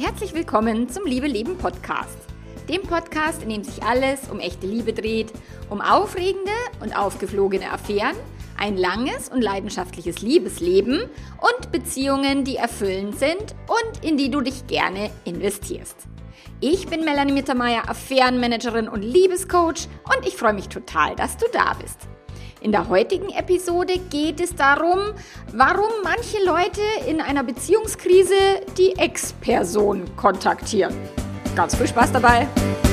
Herzlich willkommen zum Liebe Leben Podcast. Dem Podcast, in dem sich alles um echte Liebe dreht, um aufregende und aufgeflogene Affären, ein langes und leidenschaftliches Liebesleben und Beziehungen, die erfüllend sind und in die du dich gerne investierst. Ich bin Melanie Mittermeier, Affärenmanagerin und Liebescoach und ich freue mich total, dass du da bist. In der heutigen Episode geht es darum, warum manche Leute in einer Beziehungskrise die Ex-Person kontaktieren. Ganz viel Spaß dabei!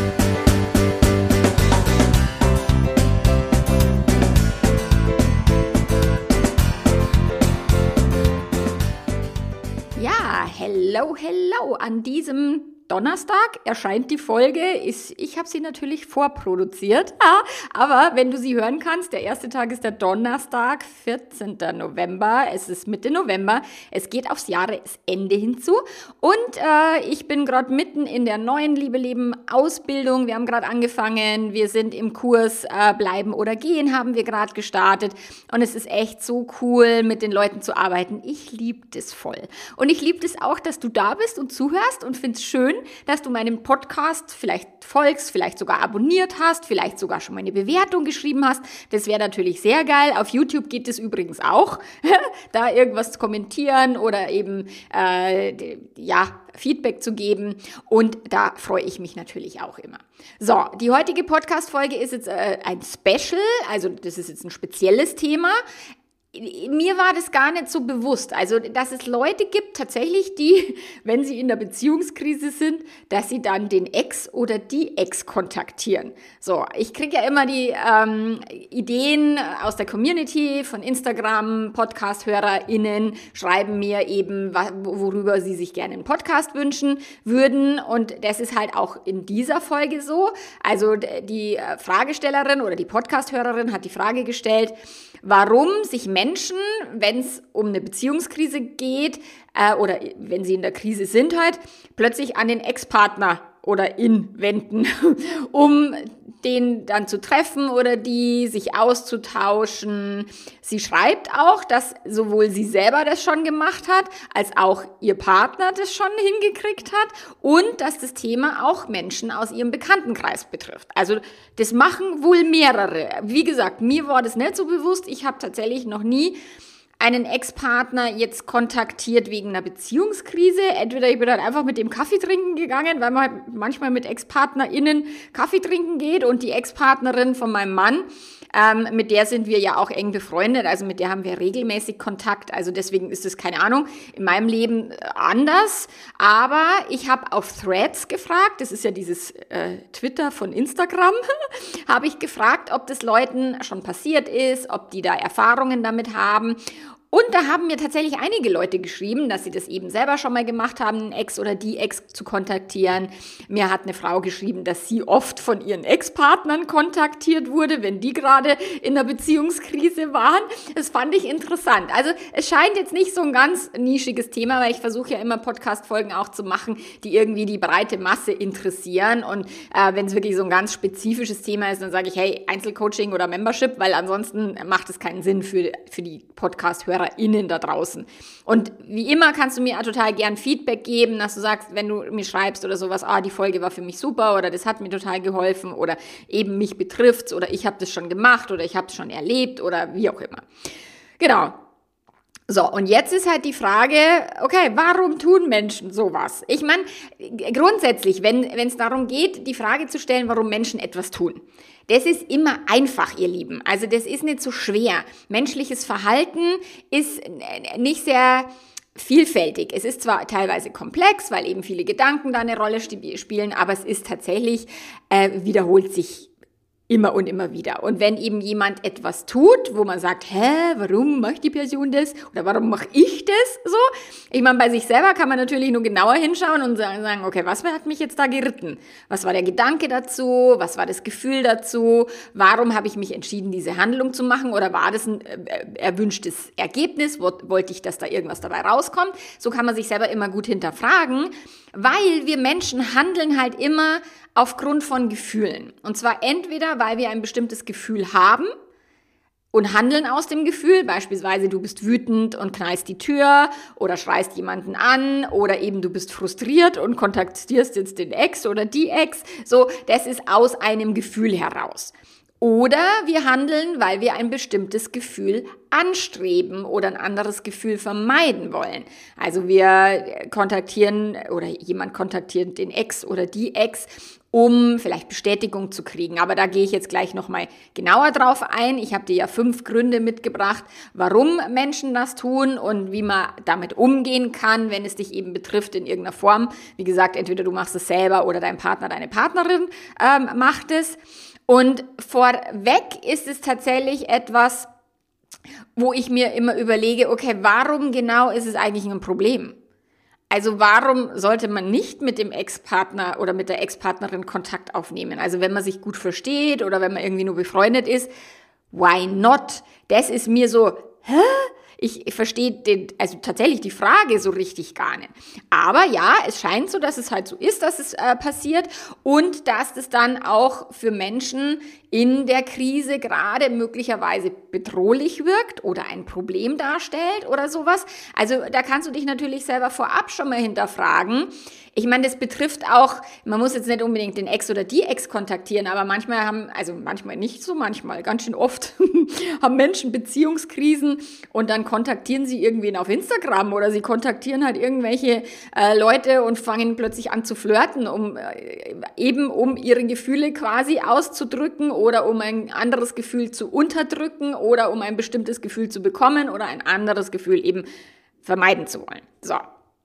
Ja, hello an diesem Donnerstag erscheint die Folge. Ich habe sie natürlich vorproduziert, aber wenn du sie hören kannst, der erste Tag ist der Donnerstag, 14. November. Es ist Mitte November. Es geht aufs Jahresende hinzu und ich bin gerade mitten in der neuen Liebe Leben Ausbildung. Wir haben gerade angefangen. Wir sind im Kurs Bleiben oder Gehen haben wir gerade gestartet und es ist echt so cool, mit den Leuten zu arbeiten. Ich liebe das voll. Und ich liebe das auch, dass du da bist und zuhörst und finde es schön, dass du meinem Podcast vielleicht folgst, vielleicht sogar abonniert hast, vielleicht sogar schon mal eine Bewertung geschrieben hast. Das wäre natürlich sehr geil. Auf YouTube geht es übrigens auch, da irgendwas zu kommentieren oder eben Feedback zu geben. Und da freue ich mich natürlich auch immer. So, die heutige Podcast-Folge ist jetzt ein Special, also das ist jetzt ein spezielles Thema. Mir war das gar nicht so bewusst, also dass es Leute gibt tatsächlich, die, wenn sie in der Beziehungskrise sind, dass sie dann den Ex oder die Ex kontaktieren. So, ich kriege ja immer die Ideen aus der Community von Instagram, Podcast-HörerInnen schreiben mir eben, worüber sie sich gerne einen Podcast wünschen würden und das ist halt auch in dieser Folge so. Also die Fragestellerin oder die Podcast-Hörerin hat die Frage gestellt, warum sich Menschen, wenn es um eine Beziehungskrise geht oder wenn sie in der Krise sind halt, plötzlich an den Ex-Partner oder wenden, um den dann zu treffen oder die sich auszutauschen. Sie schreibt auch, dass sowohl sie selber das schon gemacht hat, als auch ihr Partner das schon hingekriegt hat und dass das Thema auch Menschen aus ihrem Bekanntenkreis betrifft. Also das machen wohl mehrere. Wie gesagt, mir war das nicht so bewusst. Ich habe tatsächlich noch nie einen Ex-Partner jetzt kontaktiert wegen einer Beziehungskrise. Entweder ich bin dann einfach mit dem Kaffee trinken gegangen, weil man halt manchmal mit ExpartnerInnen Kaffee trinken geht und die Ex-Partnerin von meinem Mann, mit der sind wir ja auch eng befreundet, also mit der haben wir regelmäßig Kontakt, also deswegen ist es, keine Ahnung, in meinem Leben anders, aber ich habe auf Threads gefragt, das ist ja dieses Twitter von Instagram, habe ich gefragt, ob das Leuten schon passiert ist, ob die da Erfahrungen damit haben. Und da haben mir tatsächlich einige Leute geschrieben, dass sie das eben selber schon mal gemacht haben, einen Ex oder die Ex zu kontaktieren. Mir hat eine Frau geschrieben, dass sie oft von ihren Ex-Partnern kontaktiert wurde, wenn die gerade in einer Beziehungskrise waren. Das fand ich interessant. Also es scheint jetzt nicht so ein ganz nischiges Thema, weil ich versuche ja immer Podcast-Folgen auch zu machen, die irgendwie die breite Masse interessieren. Und wenn es wirklich so ein ganz spezifisches Thema ist, dann sage ich, hey, Einzelcoaching oder Membership, weil ansonsten macht es keinen Sinn für die Podcast-HörerInnen da draußen. Und wie immer kannst du mir total gern Feedback geben, dass du sagst, wenn du mir schreibst oder sowas, die Folge war für mich super oder das hat mir total geholfen oder eben mich betrifft's oder ich habe das schon gemacht oder ich habe es schon erlebt oder wie auch immer. Genau. So, und jetzt ist halt die Frage, okay, warum tun Menschen sowas? Ich meine, grundsätzlich, wenn es darum geht, die Frage zu stellen, warum Menschen etwas tun, das ist immer einfach, ihr Lieben. Also das ist nicht so schwer. Menschliches Verhalten ist nicht sehr vielfältig. Es ist zwar teilweise komplex, weil eben viele Gedanken da eine Rolle spielen, aber es ist tatsächlich, wiederholt sich immer und immer wieder. Und wenn eben jemand etwas tut, wo man sagt, warum macht die Person das? Oder warum mache ich das so? Ich meine, bei sich selber kann man natürlich nur genauer hinschauen und sagen, okay, was hat mich jetzt da geritten? Was war der Gedanke dazu? Was war das Gefühl dazu? Warum habe ich mich entschieden, diese Handlung zu machen? Oder war das ein erwünschtes Ergebnis? Wollte ich, dass da irgendwas dabei rauskommt? So kann man sich selber immer gut hinterfragen, weil wir Menschen handeln halt immer aufgrund von Gefühlen. Und zwar entweder, weil wir ein bestimmtes Gefühl haben und handeln aus dem Gefühl. Beispielsweise du bist wütend und knallst die Tür oder schreist jemanden an oder eben du bist frustriert und kontaktierst jetzt den Ex oder die Ex. So, das ist aus einem Gefühl heraus. Oder wir handeln, weil wir ein bestimmtes Gefühl anstreben oder ein anderes Gefühl vermeiden wollen. Also wir kontaktieren oder jemand kontaktiert den Ex oder die Ex, um vielleicht Bestätigung zu kriegen. Aber da gehe ich jetzt gleich nochmal genauer drauf ein. Ich habe dir ja 5 Gründe mitgebracht, warum Menschen das tun und wie man damit umgehen kann, wenn es dich eben betrifft in irgendeiner Form. Wie gesagt, entweder du machst es selber oder dein Partner, deine Partnerin macht es. Und vorweg ist es tatsächlich etwas, wo ich mir immer überlege, okay, warum genau ist es eigentlich ein Problem? Also warum sollte man nicht mit dem Ex-Partner oder mit der Ex-Partnerin Kontakt aufnehmen? Also wenn man sich gut versteht oder wenn man irgendwie nur befreundet ist, why not? Das ist mir so, ich verstehe also tatsächlich die Frage so richtig gar nicht. Aber ja, es scheint so, dass es halt so ist, dass es passiert und dass das dann auch für Menschen in der Krise gerade möglicherweise bedrohlich wirkt oder ein Problem darstellt oder sowas. Also da kannst du dich natürlich selber vorab schon mal hinterfragen. Ich meine, das betrifft auch, man muss jetzt nicht unbedingt den Ex oder die Ex kontaktieren, aber manchmal manchmal nicht so, manchmal, ganz schön oft haben Menschen Beziehungskrisen und dann kontaktieren sie irgendwen auf Instagram oder sie kontaktieren halt irgendwelche Leute und fangen plötzlich an zu flirten, um ihre Gefühle quasi auszudrücken oder um ein anderes Gefühl zu unterdrücken oder um ein bestimmtes Gefühl zu bekommen oder ein anderes Gefühl eben vermeiden zu wollen. So.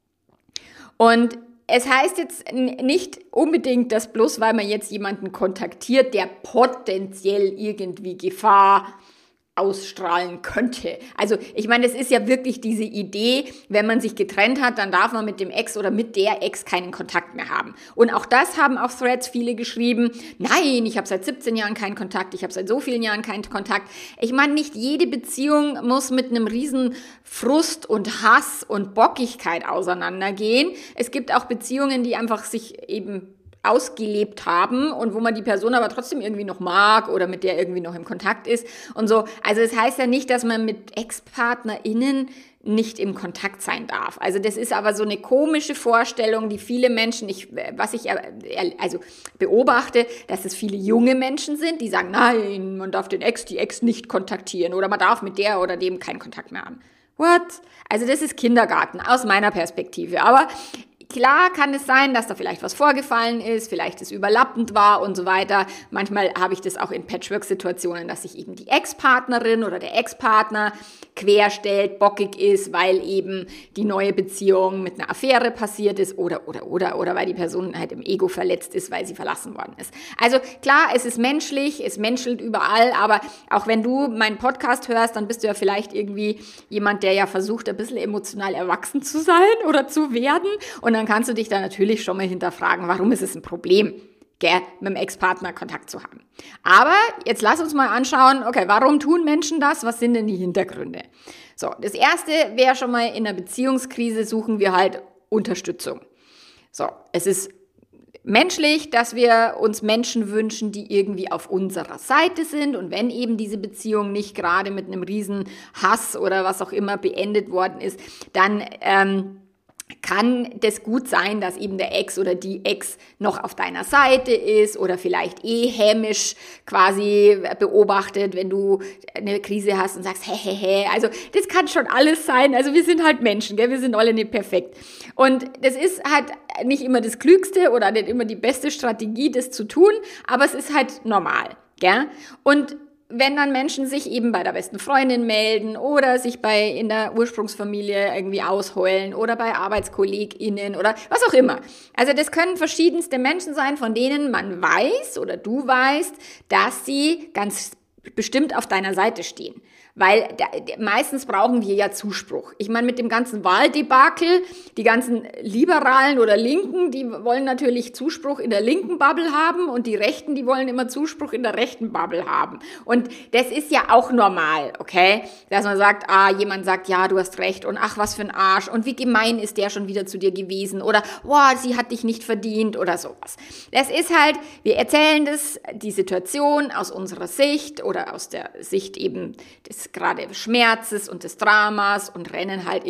Und es heißt jetzt nicht unbedingt, dass bloß weil man jetzt jemanden kontaktiert, der potenziell irgendwie Gefahr ausstrahlen könnte. Also ich meine, das ist ja wirklich diese Idee, wenn man sich getrennt hat, dann darf man mit dem Ex oder mit der Ex keinen Kontakt mehr haben. Und auch das haben auf Threads viele geschrieben, nein, ich habe seit 17 Jahren keinen Kontakt, ich habe seit so vielen Jahren keinen Kontakt. Ich meine, nicht jede Beziehung muss mit einem riesen Frust und Hass und Bockigkeit auseinandergehen. Es gibt auch Beziehungen, die einfach sich eben ausgelebt haben und wo man die Person aber trotzdem irgendwie noch mag oder mit der irgendwie noch im Kontakt ist und so. Also es heißt ja nicht, dass man mit Ex-PartnerInnen nicht im Kontakt sein darf. Also das ist aber so eine komische Vorstellung, die viele Menschen, also beobachte, dass es viele junge Menschen sind, die sagen, nein, man darf die Ex nicht kontaktieren oder man darf mit der oder dem keinen Kontakt mehr haben. What? Also das ist Kindergarten aus meiner Perspektive. Aber klar kann es sein, dass da vielleicht was vorgefallen ist, vielleicht es überlappend war und so weiter. Manchmal habe ich das auch in Patchwork-Situationen, dass sich eben die Ex-Partnerin oder der Ex-Partner querstellt, bockig ist, weil eben die neue Beziehung mit einer Affäre passiert ist oder weil die Person halt im Ego verletzt ist, weil sie verlassen worden ist. Also klar, es ist menschlich, es menschelt überall, aber auch wenn du meinen Podcast hörst, dann bist du ja vielleicht irgendwie jemand, der ja versucht, ein bisschen emotional erwachsen zu sein oder zu werden und dann kannst du dich da natürlich schon mal hinterfragen, warum ist es ein Problem, mit dem Ex-Partner Kontakt zu haben. Aber jetzt lass uns mal anschauen, okay, warum tun Menschen das? Was sind denn die Hintergründe? So, das erste wäre schon mal, in einer Beziehungskrise suchen wir halt Unterstützung. So, es ist menschlich, dass wir uns Menschen wünschen, die irgendwie auf unserer Seite sind und wenn eben diese Beziehung nicht gerade mit einem riesen Hass oder was auch immer beendet worden ist, dann kann das gut sein, dass eben der Ex oder die Ex noch auf deiner Seite ist oder vielleicht hämisch quasi beobachtet, wenn du eine Krise hast und sagst, also das kann schon alles sein, also wir sind halt Menschen, gell? Wir sind alle nicht perfekt und das ist halt nicht immer das Klügste oder nicht immer die beste Strategie, das zu tun, aber es ist halt normal, gell? Und wenn dann Menschen sich eben bei der besten Freundin melden oder sich in der Ursprungsfamilie irgendwie ausheulen oder bei ArbeitskollegInnen oder was auch immer. Also das können verschiedenste Menschen sein, von denen man weiß oder du weißt, dass sie ganz bestimmt auf deiner Seite stehen. Weil meistens brauchen wir ja Zuspruch. Ich meine, mit dem ganzen Wahldebakel, die ganzen Liberalen oder Linken, die wollen natürlich Zuspruch in der linken Bubble haben und die Rechten, die wollen immer Zuspruch in der rechten Bubble haben. Und das ist ja auch normal, okay? Dass man sagt, jemand sagt, ja, du hast recht und ach, was für ein Arsch und wie gemein ist der schon wieder zu dir gewesen oder, boah, sie hat dich nicht verdient oder sowas. Das ist halt, wir erzählen die Situation aus unserer Sicht oder aus der Sicht eben des gerade Schmerzes und des Dramas und rennen halt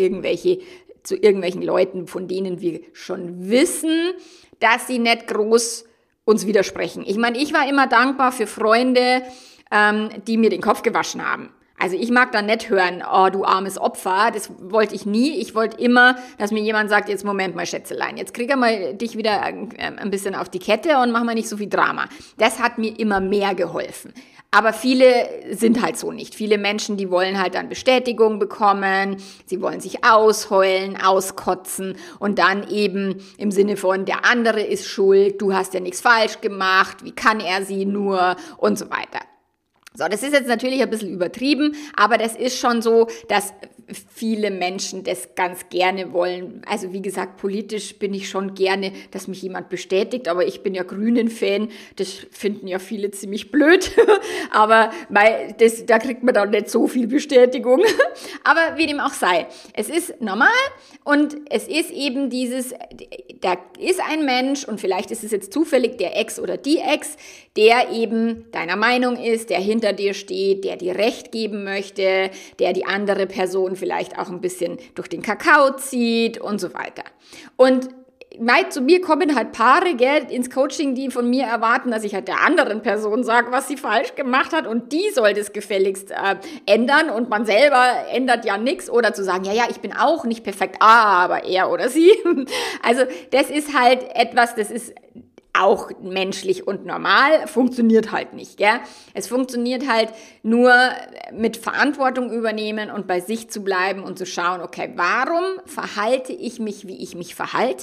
zu irgendwelchen Leuten, von denen wir schon wissen, dass sie nicht groß uns widersprechen. Ich meine, ich war immer dankbar für Freunde, die mir den Kopf gewaschen haben. Also ich mag da nicht hören, oh, du armes Opfer, das wollte ich nie. Ich wollte immer, dass mir jemand sagt, jetzt Moment mal, Schätzelein, jetzt krieg mal dich wieder ein bisschen auf die Kette und mach mal nicht so viel Drama. Das hat mir immer mehr geholfen. Aber viele sind halt so nicht. Viele Menschen, die wollen halt dann Bestätigung bekommen, sie wollen sich ausheulen, auskotzen und dann eben im Sinne von, der andere ist schuld, du hast ja nichts falsch gemacht, wie kann er sie nur und so weiter. So, das ist jetzt natürlich ein bisschen übertrieben, aber das ist schon so, dass viele Menschen das ganz gerne wollen. Also wie gesagt, politisch bin ich schon gerne, dass mich jemand bestätigt, aber ich bin ja Grünen-Fan, das finden ja viele ziemlich blöd, aber da kriegt man dann nicht so viel Bestätigung. Aber wie dem auch sei, es ist normal und es ist eben da ist ein Mensch und vielleicht ist es jetzt zufällig der Ex oder die Ex, der eben deiner Meinung ist, der hinter dir steht, der dir Recht geben möchte, der die andere Person vielleicht auch ein bisschen durch den Kakao zieht und so weiter. Und zu mir kommen halt Paare, gell, ins Coaching, die von mir erwarten, dass ich halt der anderen Person sage, was sie falsch gemacht hat und die soll das gefälligst ändern und man selber ändert ja nichts oder zu sagen, ja, ich bin auch nicht perfekt, aber er oder sie. Also das ist halt etwas, das ist auch menschlich und normal, funktioniert halt nicht, gell? Es funktioniert halt nur mit Verantwortung übernehmen und bei sich zu bleiben und zu schauen, okay, warum verhalte ich mich, wie ich mich verhalte?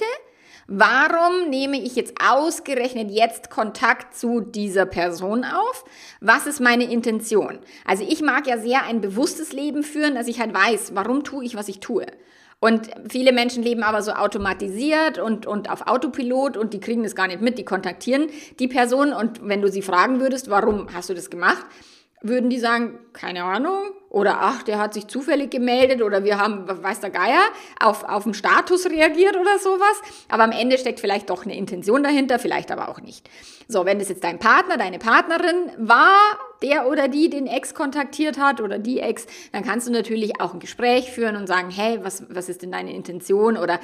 Warum nehme ich jetzt ausgerechnet jetzt Kontakt zu dieser Person auf? Was ist meine Intention? Also ich mag ja sehr ein bewusstes Leben führen, dass ich halt weiß, warum tue ich, was ich tue. Und viele Menschen leben aber so automatisiert und auf Autopilot und die kriegen das gar nicht mit, die kontaktieren die Person und wenn du sie fragen würdest, warum hast du das gemacht, würden die sagen, keine Ahnung, oder ach, der hat sich zufällig gemeldet oder wir haben, weiß der Geier, auf den Status reagiert oder sowas. Aber am Ende steckt vielleicht doch eine Intention dahinter, vielleicht aber auch nicht. So, wenn das jetzt dein Partner, deine Partnerin war, der oder die den Ex kontaktiert hat oder die Ex, dann kannst du natürlich auch ein Gespräch führen und sagen, hey, was ist denn deine Intention oder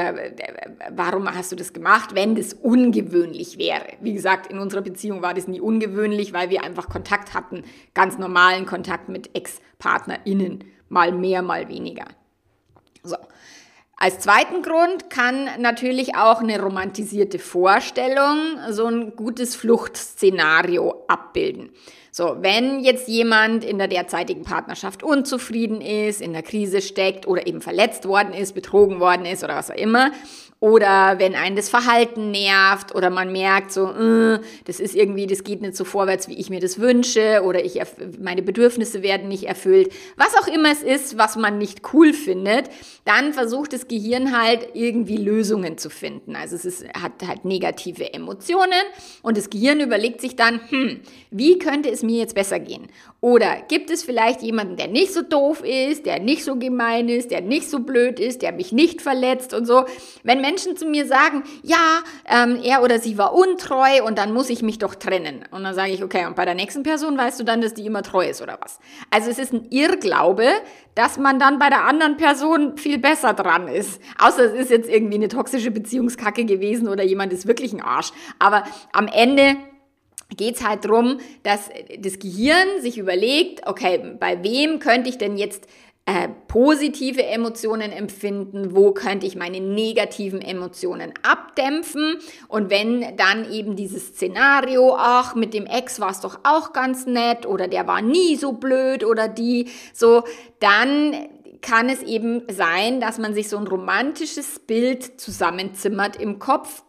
warum hast du das gemacht, wenn das ungewöhnlich wäre. Wie gesagt, in unserer Beziehung war das nie ungewöhnlich, weil wir einfach Kontakt hatten, ganz normalen Kontakt mit Ex-PartnerInnen, mal mehr, mal weniger. So. Als zweiten Grund kann natürlich auch eine romantisierte Vorstellung so ein gutes Fluchtszenario abbilden. So, wenn jetzt jemand in der derzeitigen Partnerschaft unzufrieden ist, in der Krise steckt oder eben verletzt worden ist, betrogen worden ist oder was auch immer, oder wenn einen das Verhalten nervt oder man merkt so, das geht nicht so vorwärts, wie ich mir das wünsche oder meine Bedürfnisse werden nicht erfüllt, was auch immer es ist, was man nicht cool findet, dann versucht das Gehirn halt irgendwie Lösungen zu finden. Also hat halt negative Emotionen und das Gehirn überlegt sich dann, wie könnte es mir jetzt besser gehen? Oder gibt es vielleicht jemanden, der nicht so doof ist, der nicht so gemein ist, der nicht so blöd ist, der mich nicht verletzt und so. Wenn Menschen zu mir sagen, ja, er oder sie war untreu und dann muss ich mich doch trennen. Und dann sage ich, okay, und bei der nächsten Person weißt du dann, dass die immer treu ist oder was? Also es ist ein Irrglaube, dass man dann bei der anderen Person viel besser dran ist. Außer es ist jetzt irgendwie eine toxische Beziehungskacke gewesen oder jemand ist wirklich ein Arsch. Aber am Ende geht's halt drum, dass das Gehirn sich überlegt, okay, bei wem könnte ich denn jetzt positive Emotionen empfinden, wo könnte ich meine negativen Emotionen abdämpfen und wenn dann eben dieses Szenario, ach, mit dem Ex war es doch auch ganz nett oder der war nie so blöd oder die, so, dann kann es eben sein, dass man sich so ein romantisches Bild zusammenzimmert im Kopf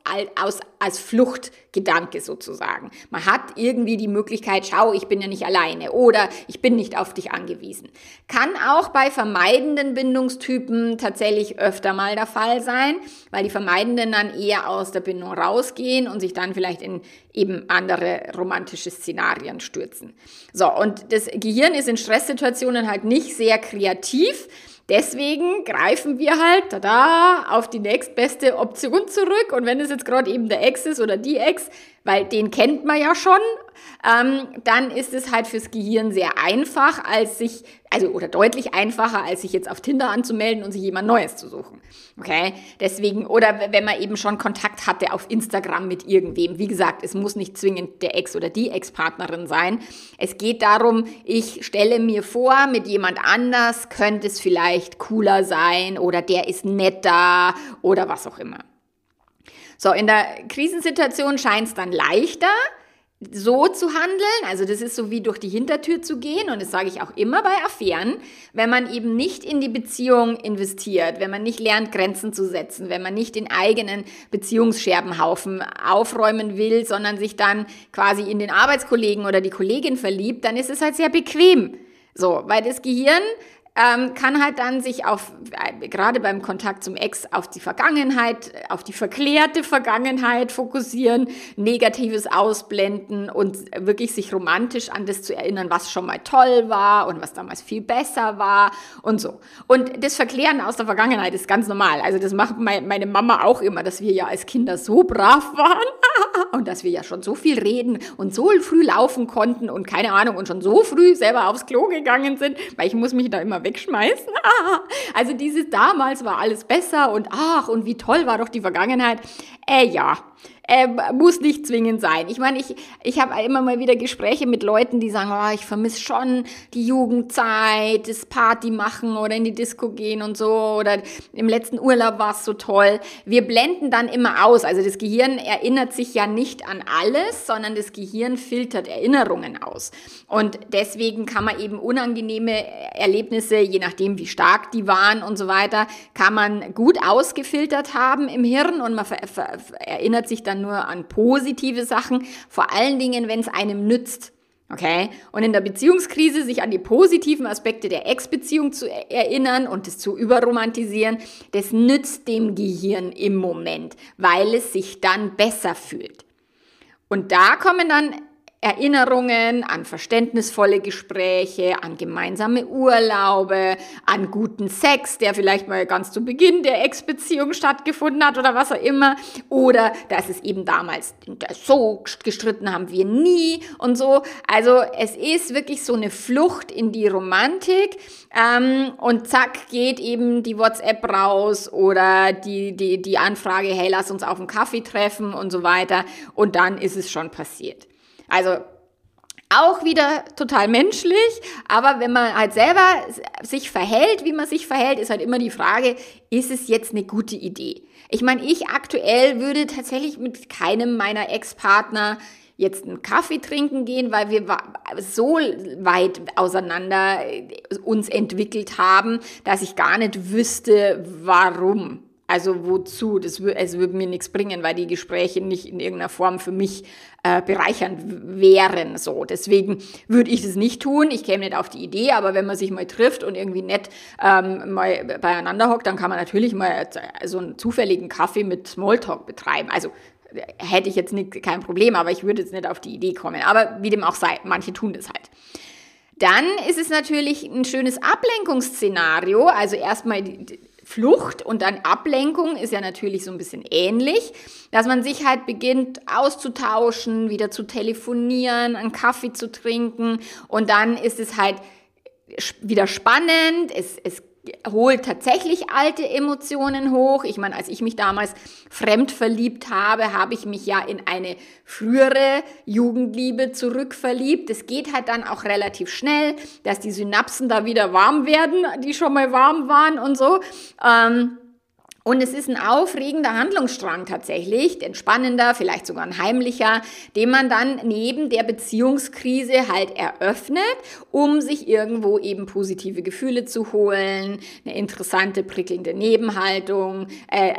als Fluchtgedanke sozusagen. Man hat irgendwie die Möglichkeit, schau, ich bin ja nicht alleine oder ich bin nicht auf dich angewiesen. Kann auch bei vermeidenden Bindungstypen tatsächlich öfter mal der Fall sein, weil die Vermeidenden dann eher aus der Bindung rausgehen und sich dann vielleicht in eben andere romantische Szenarien stürzen. So, und das Gehirn ist in Stresssituationen halt nicht sehr kreativ. Deswegen greifen wir halt auf die nächstbeste Option zurück. Und wenn es jetzt gerade eben der Ex ist oder die Ex, weil den kennt man ja schon, dann ist es halt fürs Gehirn sehr einfach, oder deutlich einfacher, als sich jetzt auf Tinder anzumelden und sich jemand Neues zu suchen. Okay? Deswegen, oder wenn man eben schon Kontakt hatte auf Instagram mit irgendwem. Wie gesagt, es muss nicht zwingend der Ex- oder die Ex-Partnerin sein. Es geht darum, ich stelle mir vor, mit jemand anders könnte es vielleicht cooler sein oder der ist netter oder was auch immer. So, in der Krisensituation scheint es dann leichter, so zu handeln, also das ist so wie durch die Hintertür zu gehen und das sage ich auch immer bei Affären, wenn man eben nicht in die Beziehung investiert, wenn man nicht lernt, Grenzen zu setzen, wenn man nicht den eigenen Beziehungsscherbenhaufen aufräumen will, sondern sich dann quasi in den Arbeitskollegen oder die Kollegin verliebt, dann ist es halt sehr bequem. So, weil das Gehirn kann halt dann sich gerade beim Kontakt zum Ex auf die Vergangenheit, auf die verklärte Vergangenheit fokussieren, Negatives ausblenden und wirklich sich romantisch an das zu erinnern, was schon mal toll war und was damals viel besser war und so. Und das Verklären aus der Vergangenheit ist ganz normal. Also das macht meine Mama auch immer, dass wir ja als Kinder so brav waren und dass wir ja schon so viel reden und so früh laufen konnten und keine Ahnung und schon so früh selber aufs Klo gegangen sind, weil ich muss mich da immer wegschmeißen. Also dieses damals war alles besser und und wie toll war doch die Vergangenheit. Muss nicht zwingend sein. Ich meine, ich habe immer mal wieder Gespräche mit Leuten, die sagen, ich vermisse schon die Jugendzeit, das Party machen oder in die Disco gehen und so oder im letzten Urlaub war es so toll. Wir blenden dann immer aus. Also das Gehirn erinnert sich ja nicht an alles, sondern das Gehirn filtert Erinnerungen aus. Und deswegen kann man eben unangenehme Erlebnisse, je nachdem wie stark die waren und so weiter, kann man gut ausgefiltert haben im Hirn und man erinnert sich dann nur an positive Sachen, vor allen Dingen, wenn es einem nützt. Okay? Und in der Beziehungskrise sich an die positiven Aspekte der Ex-Beziehung zu erinnern und das zu überromantisieren, das nützt dem Gehirn im Moment, weil es sich dann besser fühlt. Und da kommen dann Erinnerungen an verständnisvolle Gespräche, an gemeinsame Urlaube, an guten Sex, der vielleicht mal ganz zu Beginn der Ex-Beziehung stattgefunden hat oder was auch immer. Oder dass es eben damals so gestritten haben wir nie und so. Also es ist wirklich so eine Flucht in die Romantik und zack geht eben die WhatsApp raus oder die Anfrage, hey, lass uns auf einen Kaffee treffen und so weiter. Und dann ist es schon passiert. Also auch wieder total menschlich, aber wenn man halt selber sich verhält, wie man sich verhält, ist halt immer die Frage, ist es jetzt eine gute Idee? Ich meine, ich aktuell würde tatsächlich mit keinem meiner Ex-Partner jetzt einen Kaffee trinken gehen, weil wir so weit auseinander uns entwickelt haben, dass ich gar nicht wüsste, warum. Also wozu? Es würde mir nichts bringen, weil die Gespräche nicht in irgendeiner Form für mich bereichernd wären. So, deswegen würde ich das nicht tun. Ich käme nicht auf die Idee, aber wenn man sich mal trifft und irgendwie nett mal beieinander hockt, dann kann man natürlich mal so einen zufälligen Kaffee mit Smalltalk betreiben. Also hätte ich jetzt kein Problem, aber ich würde jetzt nicht auf die Idee kommen. Aber wie dem auch sei, manche tun das halt. Dann ist es natürlich ein schönes Ablenkungsszenario. Also erstmal die Flucht und dann Ablenkung ist ja natürlich so ein bisschen ähnlich, dass man sich halt beginnt auszutauschen, wieder zu telefonieren, einen Kaffee zu trinken und dann ist es halt wieder spannend, es holt tatsächlich alte Emotionen hoch. Ich meine, als ich mich damals fremd verliebt habe, habe ich mich ja in eine frühere Jugendliebe zurückverliebt. Es geht halt dann auch relativ schnell, dass die Synapsen da wieder warm werden, die schon mal warm waren und so. Und es ist ein aufregender Handlungsstrang tatsächlich, ein spannender, vielleicht sogar ein heimlicher, den man dann neben der Beziehungskrise halt eröffnet, um sich irgendwo eben positive Gefühle zu holen, eine interessante, prickelnde Nebenhandlung,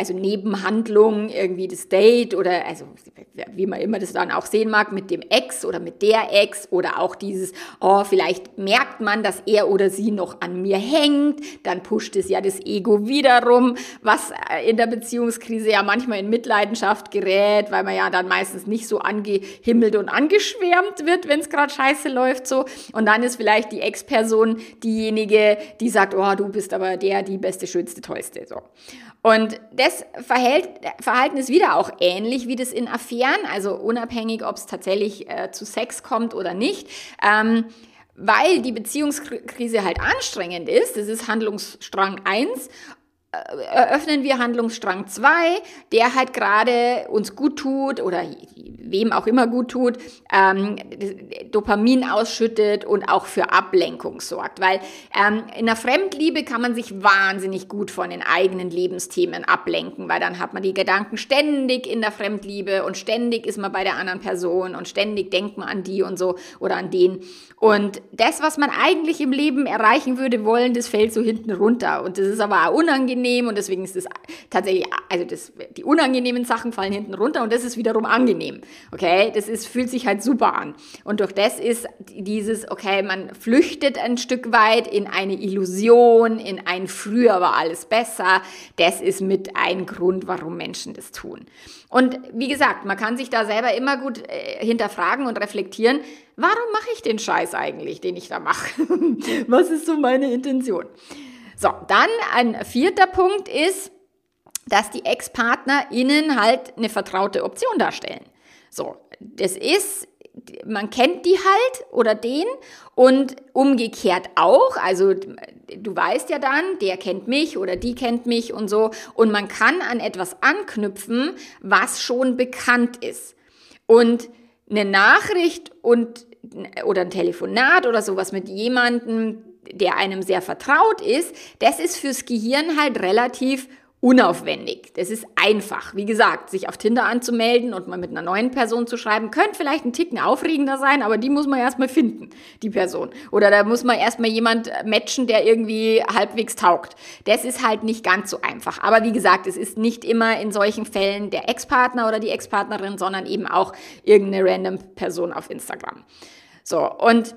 irgendwie das Date oder also wie man immer das dann auch sehen mag, mit dem Ex oder mit der Ex oder auch dieses, vielleicht merkt man, dass er oder sie noch an mir hängt, dann pusht es ja das Ego wiederum, was in der Beziehungskrise ja manchmal in Mitleidenschaft gerät, weil man ja dann meistens nicht so angehimmelt und angeschwärmt wird, wenn es gerade scheiße läuft so. Und dann ist vielleicht die Ex-Person diejenige, die sagt, oh, du bist aber die beste, schönste, tollste. So. Und das Verhalten ist wieder auch ähnlich wie das in Affären, also unabhängig, ob es tatsächlich zu Sex kommt oder nicht. Weil die Beziehungskrise halt anstrengend ist, das ist Handlungsstrang 1, eröffnen wir Handlungsstrang 2, der halt gerade uns gut tut oder wem auch immer gut tut, Dopamin ausschüttet und auch für Ablenkung sorgt. Weil in der Fremdliebe kann man sich wahnsinnig gut von den eigenen Lebensthemen ablenken, weil dann hat man die Gedanken ständig in der Fremdliebe und ständig ist man bei der anderen Person und ständig denkt man an die und so oder an den. Und das, was man eigentlich im Leben erreichen würde wollen, das fällt so hinten runter. Und das ist aber auch unangenehm und deswegen ist es tatsächlich, also die unangenehmen Sachen fallen hinten runter und das ist wiederum angenehm. Okay, fühlt sich halt super an. Und durch das ist dieses, okay, man flüchtet ein Stück weit in eine Illusion, in ein früher war alles besser. Das ist mit ein Grund, warum Menschen das tun. Und wie gesagt, man kann sich da selber immer gut hinterfragen und reflektieren, warum mache ich den Scheiß eigentlich, den ich da mache? Was ist so meine Intention? So, dann ein 4. Punkt ist, dass die ExpartnerInnen halt eine vertraute Option darstellen. So, das ist, man kennt die halt oder den und umgekehrt auch, also du weißt ja dann, der kennt mich oder die kennt mich und so und man kann an etwas anknüpfen, was schon bekannt ist. Und eine Nachricht oder ein Telefonat oder sowas mit jemandem, der einem sehr vertraut ist, das ist fürs Gehirn halt relativ unaufwendig. Das ist einfach. Wie gesagt, sich auf Tinder anzumelden und mal mit einer neuen Person zu schreiben, könnte vielleicht ein Ticken aufregender sein, aber die muss man erstmal finden, die Person. Oder da muss man erstmal jemand matchen, der irgendwie halbwegs taugt. Das ist halt nicht ganz so einfach. Aber wie gesagt, es ist nicht immer in solchen Fällen der Ex-Partner oder die Ex-Partnerin, sondern eben auch irgendeine random Person auf Instagram. So, und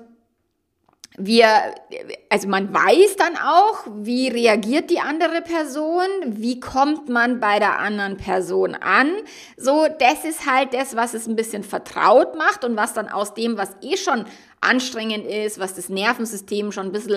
man weiß dann auch, wie reagiert die andere Person, wie kommt man bei der anderen Person an. So, das ist halt das, was es ein bisschen vertraut macht und was dann aus dem, was schon anstrengend ist, was das Nervensystem schon ein bisschen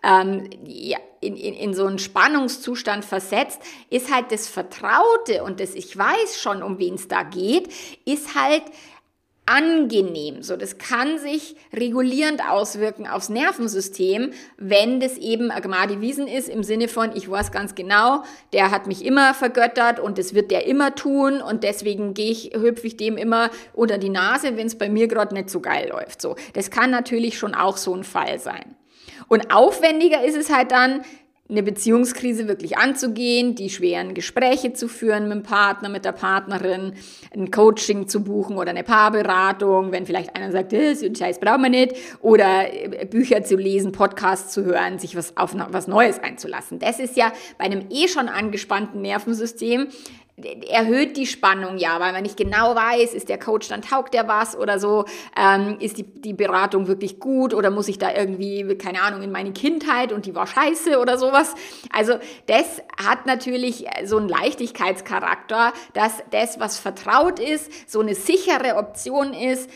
in so einen Spannungszustand versetzt, ist halt das Vertraute und das ich weiß schon, um wen es da geht, ist halt angenehm. So, das kann sich regulierend auswirken aufs Nervensystem, wenn das eben ein Gmadi Wiesen ist, im Sinne von, ich weiß ganz genau, der hat mich immer vergöttert und das wird der immer tun und deswegen hüpfe ich dem immer unter die Nase, wenn es bei mir gerade nicht so geil läuft. So, das kann natürlich schon auch so ein Fall sein. Und aufwendiger ist es halt dann, eine Beziehungskrise wirklich anzugehen, die schweren Gespräche zu führen mit dem Partner, mit der Partnerin, ein Coaching zu buchen oder eine Paarberatung, wenn vielleicht einer sagt, so einen Scheiß brauchen wir nicht, oder Bücher zu lesen, Podcasts zu hören, sich auf was Neues einzulassen. Das ist ja bei einem schon angespannten Nervensystem, erhöht die Spannung ja, weil man nicht genau weiß, ist der Coach, dann taugt der was oder so, ist die Beratung wirklich gut oder muss ich da irgendwie, keine Ahnung, in meine Kindheit und die war scheiße oder sowas. Also das hat natürlich so einen Leichtigkeitscharakter, dass das, was vertraut ist, so eine sichere Option ist,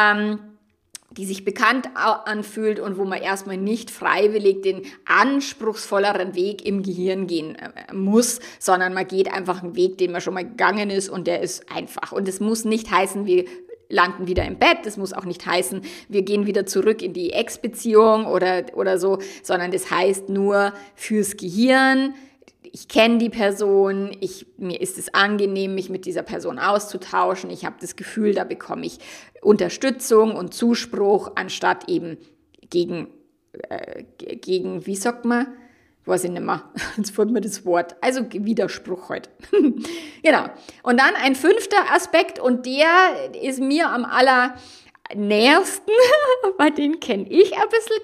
die sich bekannt anfühlt und wo man erstmal nicht freiwillig den anspruchsvolleren Weg im Gehirn gehen muss, sondern man geht einfach einen Weg, den man schon mal gegangen ist und der ist einfach. Und es muss nicht heißen, wir landen wieder im Bett, das muss auch nicht heißen, wir gehen wieder zurück in die Ex-Beziehung oder so, sondern das heißt nur fürs Gehirn, ich kenne die Person, mir ist es angenehm, mich mit dieser Person auszutauschen. Ich habe das Gefühl, da bekomme ich Unterstützung und Zuspruch, anstatt eben gegen wie sagt man? Weiß ich nicht mehr. Jetzt fällt mir das Wort. Also Widerspruch heute. Genau. Und dann ein 5. Aspekt und der ist mir am nächsten, weil den kenne ich ein bisschen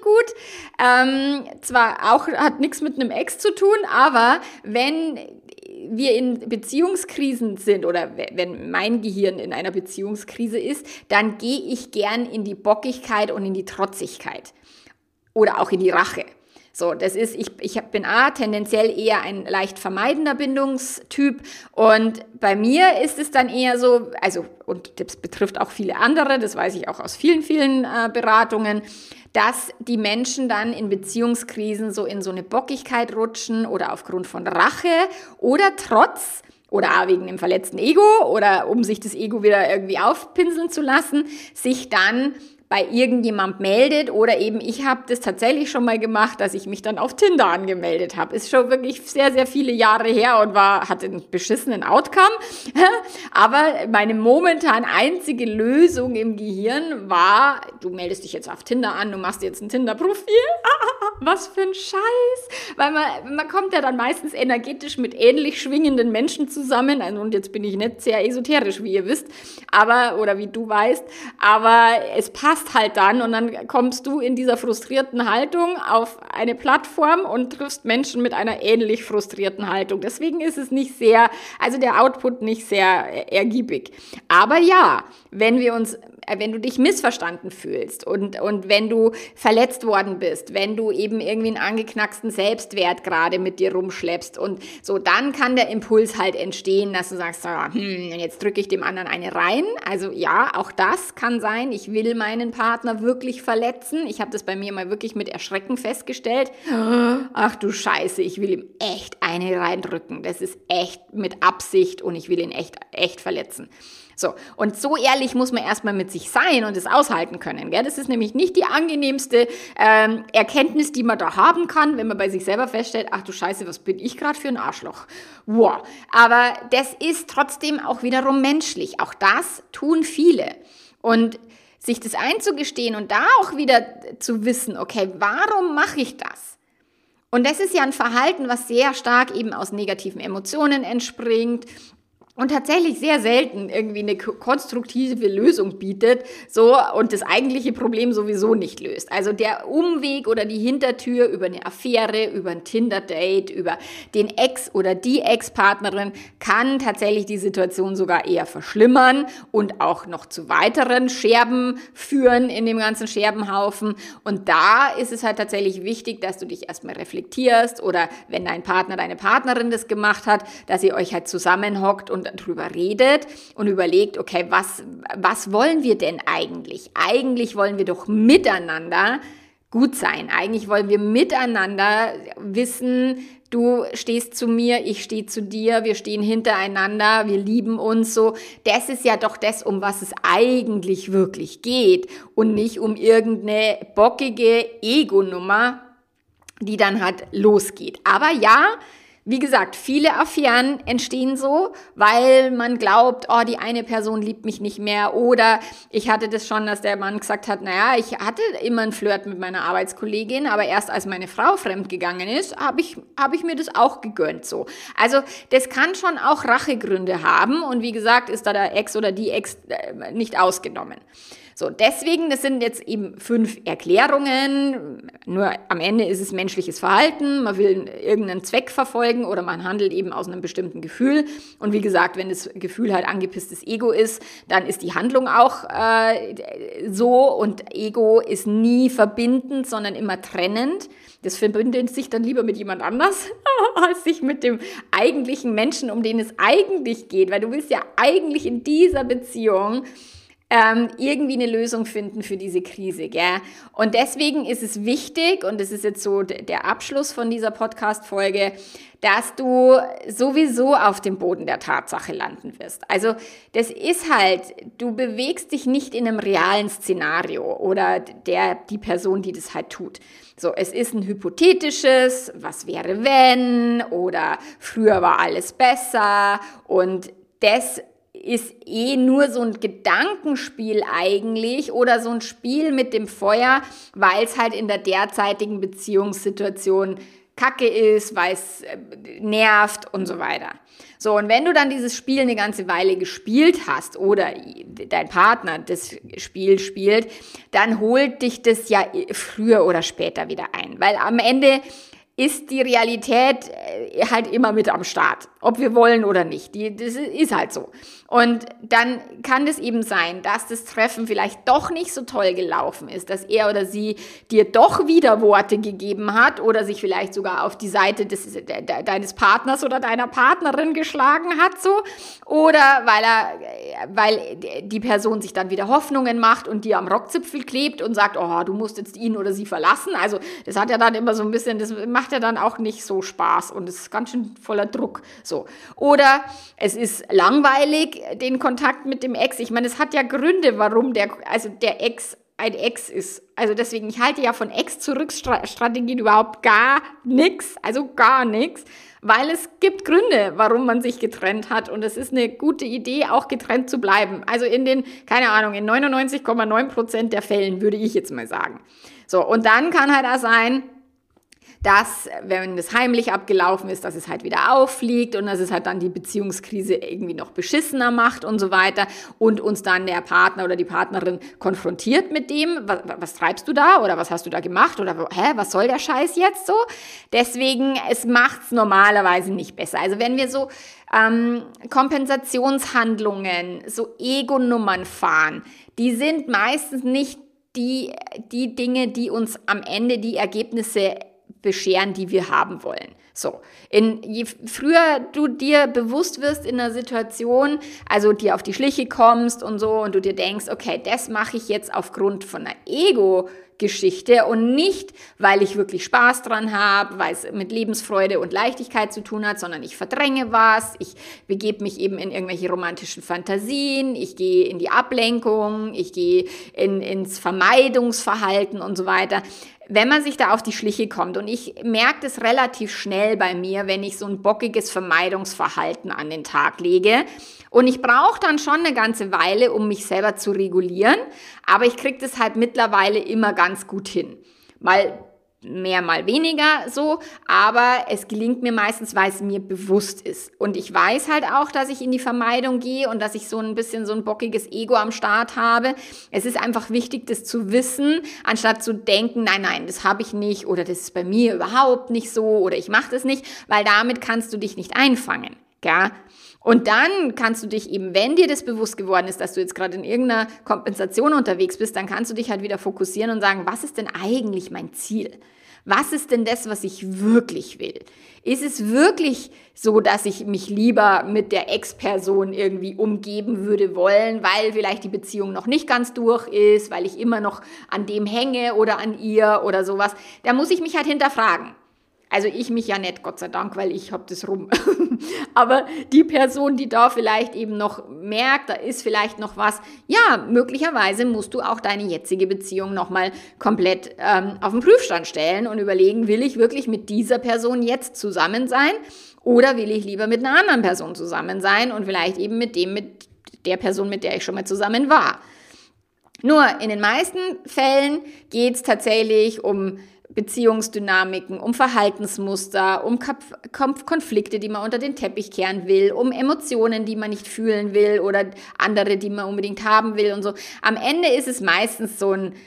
gut. Zwar auch hat nichts mit einem Ex zu tun, aber wenn wir in Beziehungskrisen sind oder wenn mein Gehirn in einer Beziehungskrise ist, dann gehe ich gern in die Bockigkeit und in die Trotzigkeit oder auch in die Rache. So, das ist, ich bin tendenziell eher ein leicht vermeidender Bindungstyp und bei mir ist es dann eher so, also, und das betrifft auch viele andere, das weiß ich auch aus vielen, vielen Beratungen, dass die Menschen dann in Beziehungskrisen so in so eine Bockigkeit rutschen oder aufgrund von Rache oder Trotz oder auch wegen dem verletzten Ego oder um sich das Ego wieder irgendwie aufpinseln zu lassen, sich dann bei irgendjemand meldet oder eben ich habe das tatsächlich schon mal gemacht, dass ich mich dann auf Tinder angemeldet habe. Ist schon wirklich sehr, sehr viele Jahre her und hatte einen beschissenen Outcome. Aber meine momentan einzige Lösung im Gehirn war, du meldest dich jetzt auf Tinder an, du machst jetzt ein Tinder-Profil. Was für ein Scheiß. Weil man kommt ja dann meistens energetisch mit ähnlich schwingenden Menschen zusammen. Also, und jetzt bin ich nicht sehr esoterisch, wie ihr wisst, oder wie du weißt, aber es passt halt dann und dann kommst du in dieser frustrierten Haltung auf eine Plattform und triffst Menschen mit einer ähnlich frustrierten Haltung. Deswegen ist es der Output nicht sehr ergiebig. Aber ja, wenn du dich missverstanden fühlst und wenn du verletzt worden bist, wenn du eben irgendwie einen angeknacksten Selbstwert gerade mit dir rumschleppst und so, dann kann der Impuls halt entstehen, dass du sagst, jetzt drücke ich dem anderen eine rein. Also ja, auch das kann sein. Ich will meinen Partner wirklich verletzen. Ich habe das bei mir mal wirklich mit Erschrecken festgestellt. Ach du Scheiße, ich will ihm echt eine reindrücken. Das ist echt mit Absicht und ich will ihn echt verletzen. So, und so ehrlich muss man erstmal mit sich sein und es aushalten können. Gell? Das ist nämlich nicht die angenehmste Erkenntnis, die man da haben kann, wenn man bei sich selber feststellt, ach du Scheiße, was bin ich gerade für ein Arschloch. Wow. Aber das ist trotzdem auch wiederum menschlich. Auch das tun viele. Und sich das einzugestehen und da auch wieder zu wissen, okay, warum mache ich das? Und das ist ja ein Verhalten, was sehr stark eben aus negativen Emotionen entspringt und tatsächlich sehr selten irgendwie eine konstruktive Lösung bietet, so, und das eigentliche Problem sowieso nicht löst. Also der Umweg oder die Hintertür über eine Affäre, über ein Tinder-Date, über den Ex oder die Ex-Partnerin kann tatsächlich die Situation sogar eher verschlimmern und auch noch zu weiteren Scherben führen in dem ganzen Scherbenhaufen. Und da ist es halt tatsächlich wichtig, dass du dich erstmal reflektierst oder wenn dein Partner, deine Partnerin das gemacht hat, dass ihr euch halt zusammenhockt und drüber redet und überlegt, okay, was wollen wir denn eigentlich? Eigentlich wollen wir doch miteinander gut sein. Eigentlich wollen wir miteinander wissen, du stehst zu mir, ich stehe zu dir, wir stehen hintereinander, wir lieben uns so. Das ist ja doch das, um was es eigentlich wirklich geht und nicht um irgendeine bockige Ego-Nummer, die dann halt losgeht. Aber ja, wie gesagt, viele Affären entstehen so, weil man glaubt, oh, die eine Person liebt mich nicht mehr. Oder ich hatte das schon, dass der Mann gesagt hat, naja, ich hatte immer einen Flirt mit meiner Arbeitskollegin, aber erst als meine Frau fremdgegangen ist, habe ich mir das auch gegönnt. So. Also das kann schon auch Rachegründe haben und wie gesagt, ist da der Ex oder die Ex nicht ausgenommen. So, deswegen, das sind jetzt eben 5 Erklärungen, nur am Ende ist es menschliches Verhalten, man will irgendeinen Zweck verfolgen oder man handelt eben aus einem bestimmten Gefühl und wie gesagt, wenn das Gefühl halt angepisstes Ego ist, dann ist die Handlung auch so und Ego ist nie verbindend, sondern immer trennend. Das verbindet sich dann lieber mit jemand anders, als sich mit dem eigentlichen Menschen, um den es eigentlich geht, weil du willst ja eigentlich in dieser Beziehung irgendwie eine Lösung finden für diese Krise, gell? Und deswegen ist es wichtig, und das ist jetzt so der Abschluss von dieser Podcast-Folge, dass du sowieso auf dem Boden der Tatsache landen wirst. Also das ist halt, du bewegst dich nicht in einem realen Szenario oder die Person, die das halt tut. So, es ist ein hypothetisches, was wäre wenn, oder früher war alles besser, und das ist nur so ein Gedankenspiel eigentlich oder so ein Spiel mit dem Feuer, weil es halt in der derzeitigen Beziehungssituation kacke ist, weil es nervt und so weiter. So, und wenn du dann dieses Spiel eine ganze Weile gespielt hast oder dein Partner das Spiel spielt, dann holt dich das ja früher oder später wieder ein, weil am Ende ist die Realität halt immer mit am Start, ob wir wollen oder nicht. Das ist halt so. Und dann kann es eben sein, dass das Treffen vielleicht doch nicht so toll gelaufen ist, dass er oder sie dir doch wieder Worte gegeben hat oder sich vielleicht sogar auf die Seite deines Partners oder deiner Partnerin geschlagen hat, so. Oder weil die Person sich dann wieder Hoffnungen macht und dir am Rockzipfel klebt und sagt, oh, du musst jetzt ihn oder sie verlassen. Also das hat ja dann immer so ein bisschen, das macht ja dann auch nicht so Spaß und es ist ganz schön voller Druck, so. Oder es ist langweilig, den Kontakt mit dem Ex. Ich meine, es hat ja Gründe, warum der Ex ein Ex ist. Also deswegen, ich halte ja von Ex-Zurück-Strategien überhaupt gar nichts, weil es gibt Gründe, warum man sich getrennt hat und es ist eine gute Idee, auch getrennt zu bleiben. Also in 99,9% der Fällen würde ich jetzt mal sagen. So, und dann kann halt auch sein, dass, wenn das heimlich abgelaufen ist, dass es halt wieder auffliegt und dass es halt dann die Beziehungskrise irgendwie noch beschissener macht und so weiter und uns dann der Partner oder die Partnerin konfrontiert mit dem, was treibst du da oder was hast du da gemacht oder was soll der Scheiß jetzt so? Deswegen, es macht's normalerweise nicht besser. Also wenn wir so Kompensationshandlungen, so Ego-Nummern fahren, die sind meistens nicht die Dinge, die uns am Ende die Ergebnisse bescheren, die wir haben wollen. So, je früher du dir bewusst wirst in einer Situation, also dir auf die Schliche kommst und so und du dir denkst, okay, das mache ich jetzt aufgrund von einer Ego-Geschichte und nicht, weil ich wirklich Spaß dran habe, weil es mit Lebensfreude und Leichtigkeit zu tun hat, sondern ich verdränge was, ich begebe mich eben in irgendwelche romantischen Fantasien, ich gehe in die Ablenkung, ich gehe ins Vermeidungsverhalten und so weiter. Wenn man sich da auf die Schliche kommt, und ich merke das relativ schnell bei mir, wenn ich so ein bockiges Vermeidungsverhalten an den Tag lege, und ich brauche dann schon eine ganze Weile, um mich selber zu regulieren, aber ich kriege das halt mittlerweile immer ganz gut hin. Mal mehr, mal weniger so, aber es gelingt mir meistens, weil es mir bewusst ist. Und ich weiß halt auch, dass ich in die Vermeidung gehe und dass ich so ein bisschen so ein bockiges Ego am Start habe. Es ist einfach wichtig, das zu wissen, anstatt zu denken, nein, das habe ich nicht oder das ist bei mir überhaupt nicht so oder ich mache das nicht, weil damit kannst du dich nicht einfangen, gell? Und dann kannst du dich eben, wenn dir das bewusst geworden ist, dass du jetzt gerade in irgendeiner Kompensation unterwegs bist, dann kannst du dich halt wieder fokussieren und sagen, was ist denn eigentlich mein Ziel? Was ist denn das, was ich wirklich will? Ist es wirklich so, dass ich mich lieber mit der Ex-Person irgendwie umgeben würde wollen, weil vielleicht die Beziehung noch nicht ganz durch ist, weil ich immer noch an dem hänge oder an ihr oder sowas? Da muss ich mich halt hinterfragen. Also ich mich ja nicht, Gott sei Dank, weil ich hab das rum. Aber die Person, die da vielleicht eben noch merkt, da ist vielleicht noch was, ja, möglicherweise musst du auch deine jetzige Beziehung nochmal komplett auf den Prüfstand stellen und überlegen, will ich wirklich mit dieser Person jetzt zusammen sein oder will ich lieber mit einer anderen Person zusammen sein und vielleicht eben mit der Person, mit der ich schon mal zusammen war. Nur in den meisten Fällen geht es tatsächlich um Beziehungsdynamiken, um Verhaltensmuster, um Konflikte, die man unter den Teppich kehren will, um Emotionen, die man nicht fühlen will oder andere, die man unbedingt haben will und so. Am Ende ist es meistens so ein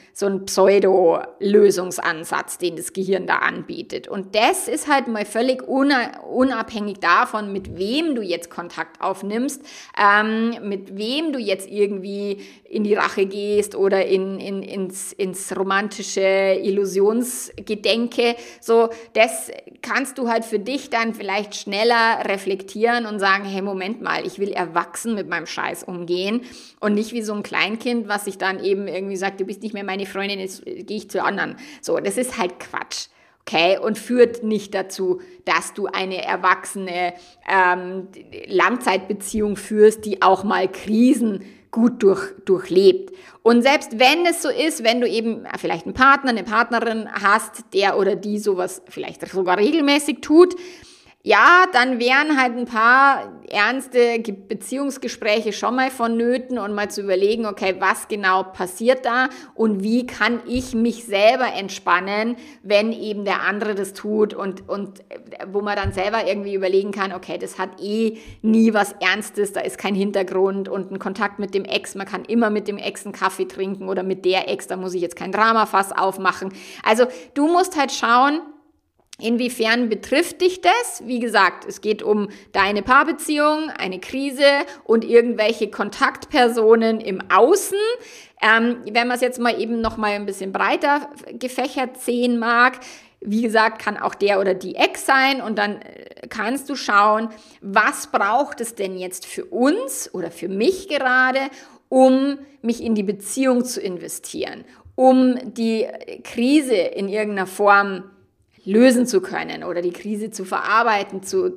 Pseudo-Lösungsansatz, den das Gehirn da anbietet. Und das ist halt mal völlig unabhängig davon, mit wem du jetzt Kontakt aufnimmst, mit wem du jetzt irgendwie in die Rache gehst oder ins romantische Illusionsgedenke. So, das kannst du halt für dich dann vielleicht schneller reflektieren und sagen, hey, Moment mal, ich will erwachsen mit meinem Scheiß umgehen und nicht wie so ein Kleinkind, was sich dann eben irgendwie sagt, du bist nicht mehr meine Freundin, jetzt gehe ich zu anderen. So, das ist halt Quatsch. Okay, und führt nicht dazu, dass du eine erwachsene Langzeitbeziehung führst, die auch mal Krisen gut durchlebt. Und selbst wenn es so ist, wenn du eben vielleicht einen Partner, eine Partnerin hast, der oder die sowas vielleicht sogar regelmäßig tut, ja, dann wären halt ein paar ernste Beziehungsgespräche schon mal vonnöten und mal zu überlegen, okay, was genau passiert da und wie kann ich mich selber entspannen, wenn eben der andere das tut und wo man dann selber irgendwie überlegen kann, okay, das hat nie was Ernstes, da ist kein Hintergrund und ein Kontakt mit dem Ex, man kann immer mit dem Ex einen Kaffee trinken oder mit der Ex, da muss ich jetzt kein Dramafass aufmachen. Also du musst halt schauen, Inwiefern betrifft dich das? Wie gesagt, es geht um deine Paarbeziehung, eine Krise und irgendwelche Kontaktpersonen im Außen. Wenn man es jetzt mal eben noch mal ein bisschen breiter gefächert sehen mag, wie gesagt, kann auch der oder die Ex sein und dann kannst du schauen, was braucht es denn jetzt für uns oder für mich gerade, um mich in die Beziehung zu investieren, um die Krise in irgendeiner Form lösen zu können oder die Krise zu verarbeiten, zu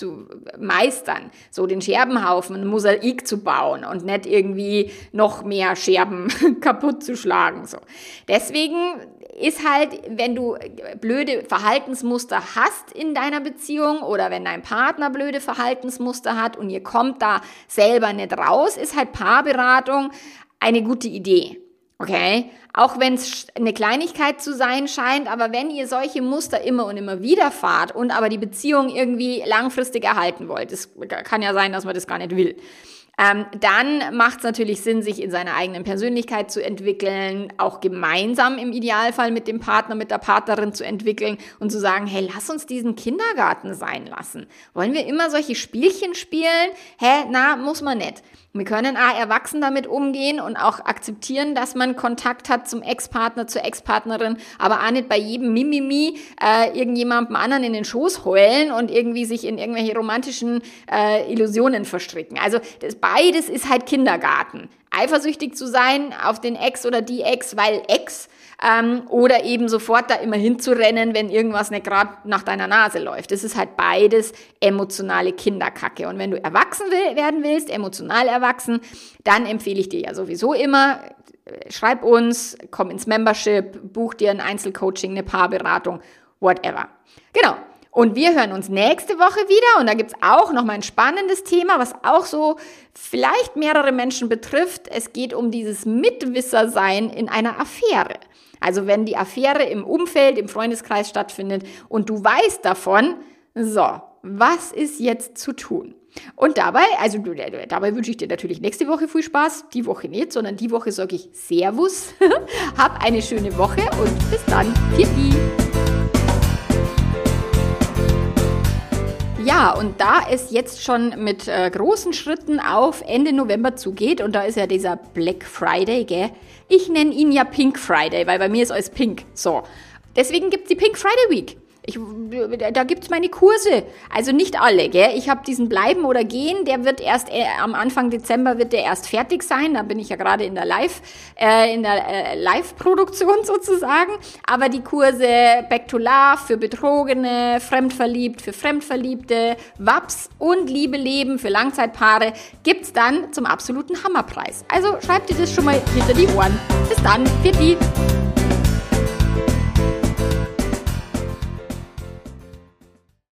meistern, so den Scherbenhaufen, ein Mosaik zu bauen und nicht irgendwie noch mehr Scherben kaputt zu schlagen. So. Deswegen ist halt, wenn du blöde Verhaltensmuster hast in deiner Beziehung oder wenn dein Partner blöde Verhaltensmuster hat und ihr kommt da selber nicht raus, ist halt Paarberatung eine gute Idee. Okay, auch wenn es eine Kleinigkeit zu sein scheint, aber wenn ihr solche Muster immer und immer wieder fahrt und aber die Beziehung irgendwie langfristig erhalten wollt, es kann ja sein, dass man das gar nicht will, dann macht es natürlich Sinn, sich in seiner eigenen Persönlichkeit zu entwickeln, auch gemeinsam im Idealfall mit dem Partner, mit der Partnerin zu entwickeln und zu sagen, hey, lass uns diesen Kindergarten sein lassen. Wollen wir immer solche Spielchen spielen? Muss man nicht. Wir können erwachsen damit umgehen und auch akzeptieren, dass man Kontakt hat zum Ex-Partner, zur Ex-Partnerin, aber auch nicht bei jedem Mimimi irgendjemandem anderen in den Schoß heulen und irgendwie sich in irgendwelche romantischen Illusionen verstricken. Also beides ist halt Kindergarten. Eifersüchtig zu sein auf den Ex oder die Ex, weil Ex, oder eben sofort da immer hinzurennen, wenn irgendwas nicht gerade nach deiner Nase läuft. Das ist halt beides emotionale Kinderkacke. Und wenn du erwachsen werden willst, emotional erwachsen, dann empfehle ich dir ja sowieso immer, schreib uns, komm ins Membership, buch dir ein Einzelcoaching, eine Paarberatung, whatever. Genau. Und wir hören uns nächste Woche wieder und da gibt's auch noch mal ein spannendes Thema, was auch so vielleicht mehrere Menschen betrifft. Es geht um dieses Mitwissersein in einer Affäre. Also wenn die Affäre im Umfeld, im Freundeskreis stattfindet und du weißt davon, so, was ist jetzt zu tun? Und dabei wünsche ich dir natürlich nächste Woche viel Spaß, die Woche nicht, sondern die Woche sage ich Servus, hab eine schöne Woche und bis dann, Pfiat. Ja, und da es jetzt schon mit großen Schritten auf Ende November zugeht und da ist ja dieser Black Friday, gell? Ich nenne ihn ja Pink Friday, weil bei mir ist alles pink. So, deswegen gibt's die Pink Friday Week. Da gibt's meine Kurse, also nicht alle, gell? Ich habe diesen Bleiben oder Gehen, der wird erst am Anfang Dezember wird der erst fertig sein. Da bin ich ja gerade in der Live-Produktion sozusagen. Aber die Kurse Back to Love für Betrogene, Fremdverliebt für Fremdverliebte, WAPS und Liebe Leben für Langzeitpaare gibt's dann zum absoluten Hammerpreis. Also schreib dir das schon mal hinter die Ohren. Bis dann, Pfiat.